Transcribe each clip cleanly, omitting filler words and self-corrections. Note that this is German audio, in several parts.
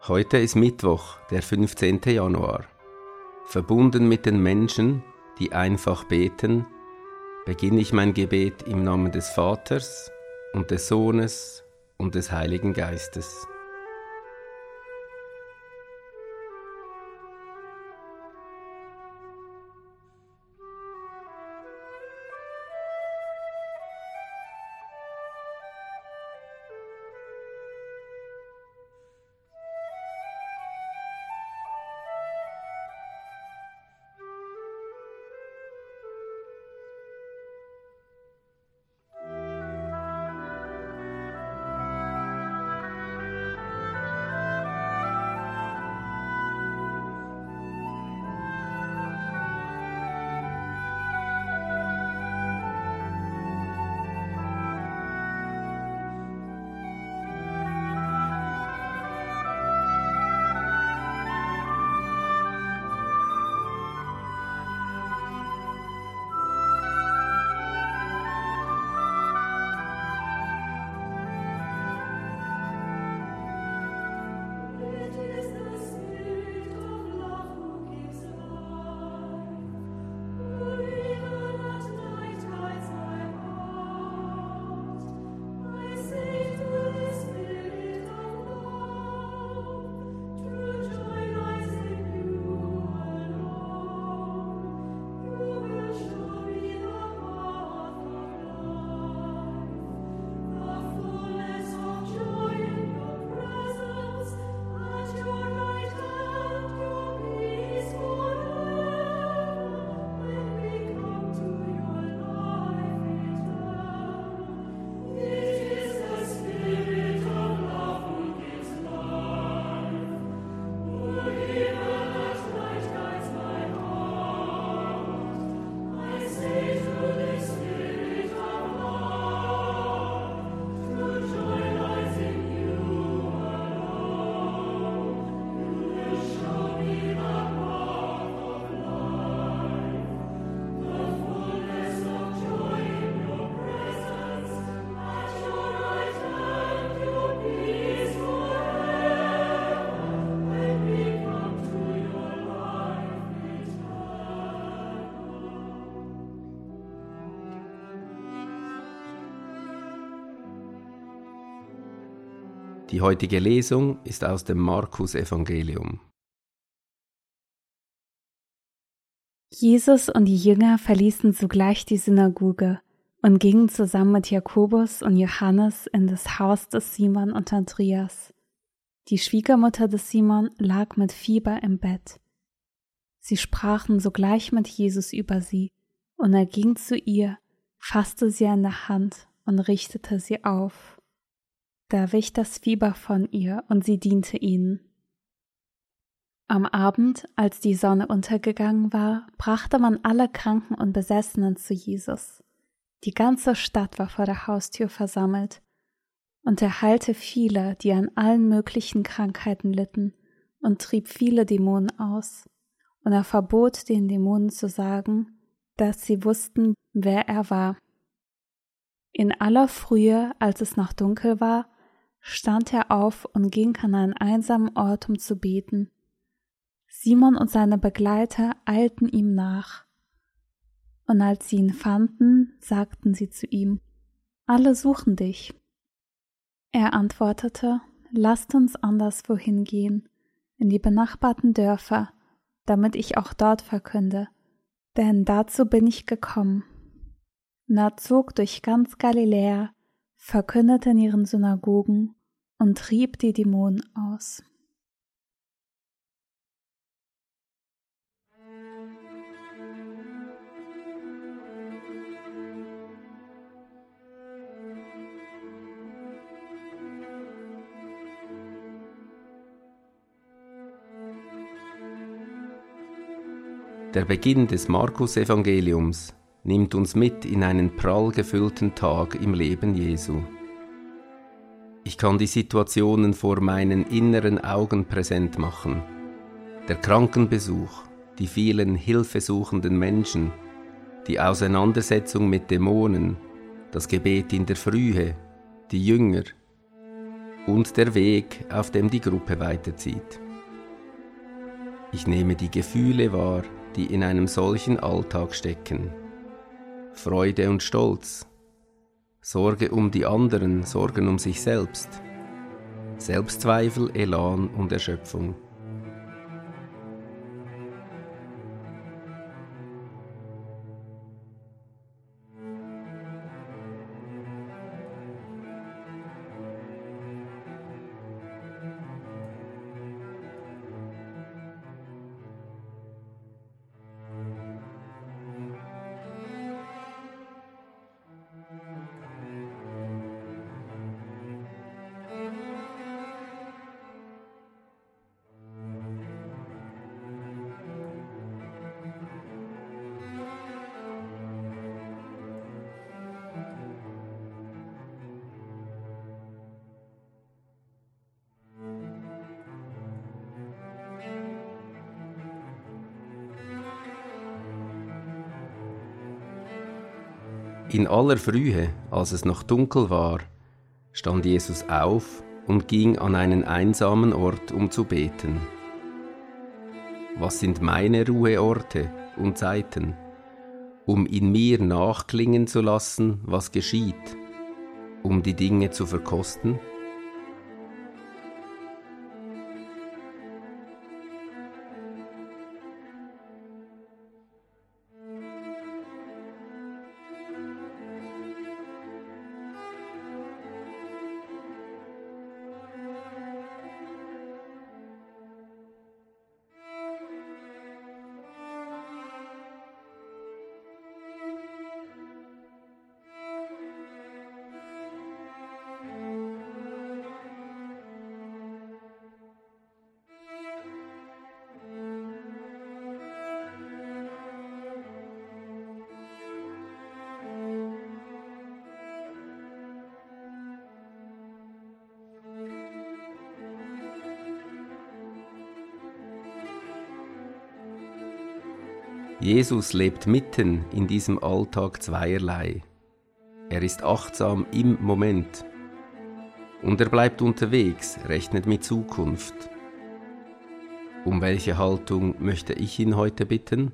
Heute ist Mittwoch, der 15. Januar. Verbunden mit den Menschen, die einfach beten, beginne ich mein Gebet im Namen des Vaters und des Sohnes und des Heiligen Geistes. Die heutige Lesung ist aus dem Markus-Evangelium. Jesus und die Jünger verließen sogleich die Synagoge und gingen zusammen mit Jakobus und Johannes in das Haus des Simon und Andreas. Die Schwiegermutter des Simon lag mit Fieber im Bett. Sie sprachen sogleich mit Jesus über sie, und er ging zu ihr, fasste sie an der Hand und richtete sie auf. Da wich das Fieber von ihr und sie diente ihnen. Am Abend, als die Sonne untergegangen war, brachte man alle Kranken und Besessenen zu Jesus. Die ganze Stadt war vor der Haustür versammelt, und er heilte viele, die an allen möglichen Krankheiten litten, und trieb viele Dämonen aus. Und er verbot den Dämonen zu sagen, dass sie wussten, wer er war. In aller Frühe, als es noch dunkel war, stand er auf und ging an einen einsamen Ort, um zu beten. Simon und seine Begleiter eilten ihm nach. Und als sie ihn fanden, sagten sie zu ihm: Alle suchen dich. Er antwortete: Lasst uns anderswohin gehen, in die benachbarten Dörfer, damit ich auch dort verkünde, denn dazu bin ich gekommen. Und er zog durch ganz Galiläa, verkündete in ihren Synagogen und trieb die Dämonen aus. Der Beginn des Markus-Evangeliums nimmt uns mit in einen prall gefüllten Tag im Leben Jesu. Ich kann die Situationen vor meinen inneren Augen präsent machen. Der Krankenbesuch, die vielen hilfesuchenden Menschen, die Auseinandersetzung mit Dämonen, das Gebet in der Frühe, die Jünger. und der Weg, auf dem die Gruppe weiterzieht. Ich nehme die Gefühle wahr, die in einem solchen Alltag stecken. Freude und Stolz, Sorge um die anderen, Sorgen um sich selbst, Selbstzweifel, Elan und Erschöpfung. In aller Frühe, als es noch dunkel war, stand Jesus auf und ging an einen einsamen Ort, um zu beten. Was sind meine Ruheorte und Zeiten, um in mir nachklingen zu lassen, was geschieht, um die Dinge zu verkosten? Jesus lebt mitten in diesem Alltag zweierlei. Er ist achtsam im Moment und er bleibt unterwegs, rechnet mit Zukunft. Um welche Haltung möchte ich ihn heute bitten?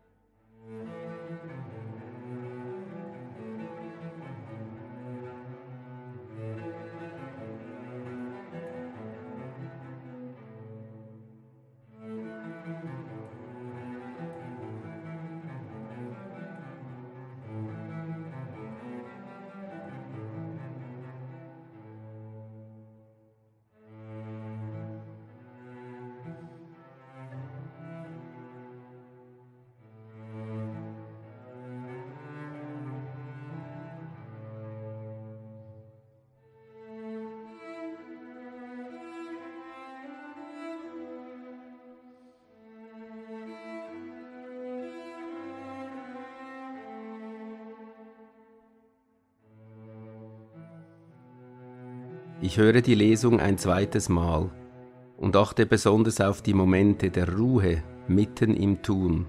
Ich höre die Lesung ein zweites Mal und achte besonders auf die Momente der Ruhe mitten im Tun.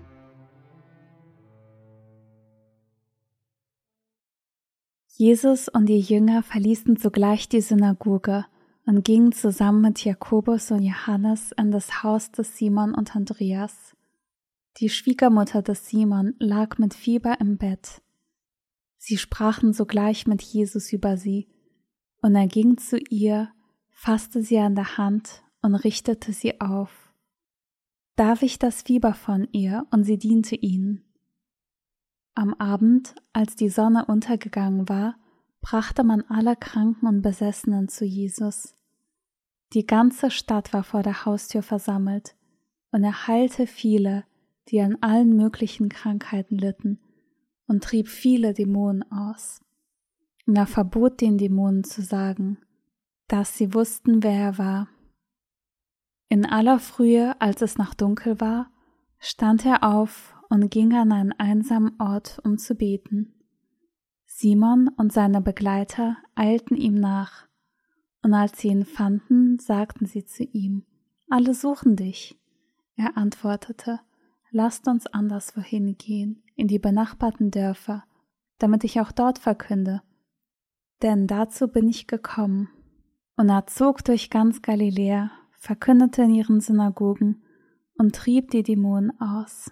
Jesus und die Jünger verließen sogleich die Synagoge und gingen zusammen mit Jakobus und Johannes in das Haus des Simon und Andreas. Die Schwiegermutter des Simon lag mit Fieber im Bett. Sie sprachen sogleich mit Jesus über sie, und er ging zu ihr, fasste sie an der Hand und richtete sie auf. Da wich das Fieber von ihr und sie diente ihnen. Am Abend, als die Sonne untergegangen war, brachte man alle Kranken und Besessenen zu Jesus. Die ganze Stadt war vor der Haustür versammelt, und er heilte viele, die an allen möglichen Krankheiten litten, und trieb viele Dämonen aus. Und er verbot den Dämonen zu sagen, dass sie wussten, wer er war. In aller Frühe, als es noch dunkel war, stand er auf und ging an einen einsamen Ort, um zu beten. Simon und seine Begleiter eilten ihm nach, und als sie ihn fanden, sagten sie zu ihm, alle suchen dich. Er antwortete, lasst uns anderswohin gehen, in die benachbarten Dörfer, damit ich auch dort verkünde. Denn dazu bin ich gekommen. Und er zog durch ganz Galiläa, verkündete in ihren Synagogen und trieb die Dämonen aus.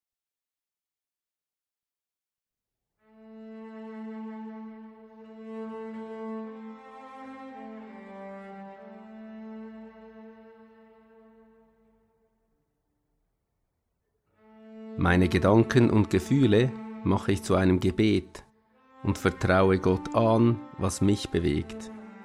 Meine Gedanken und Gefühle mache ich zu einem Gebet und vertraue Gott an, was mich bewegt.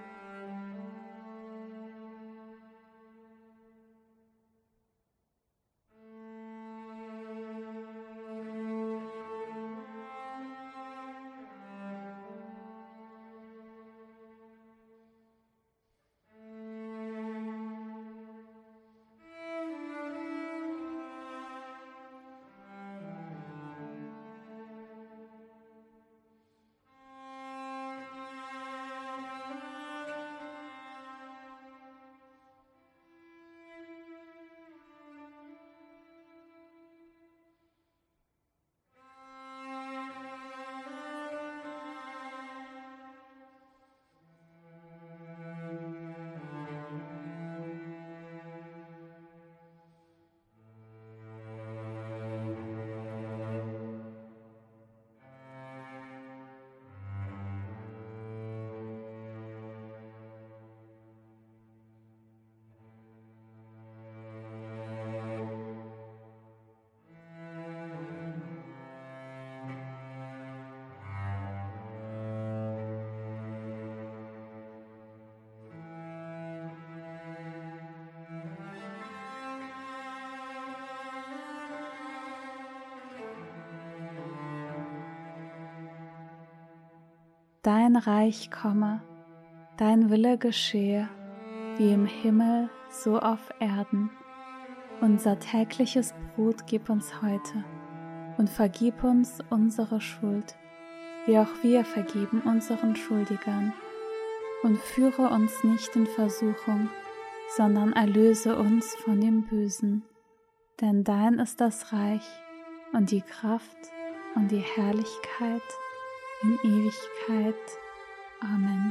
Dein Reich komme, dein Wille geschehe, wie im Himmel, so auf Erden. Unser tägliches Brot gib uns heute und vergib uns unsere Schuld, wie auch wir vergeben unseren Schuldigern. Und führe uns nicht in Versuchung, sondern erlöse uns von dem Bösen. Denn dein ist das Reich und die Kraft und die Herrlichkeit in Ewigkeit. Amen.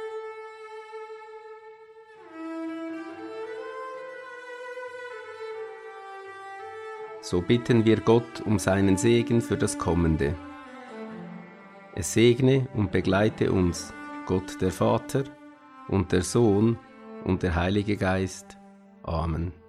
So bitten wir Gott um seinen Segen für das Kommende. Es segne und begleite uns, Gott der Vater und der Sohn und der Heilige Geist. Amen.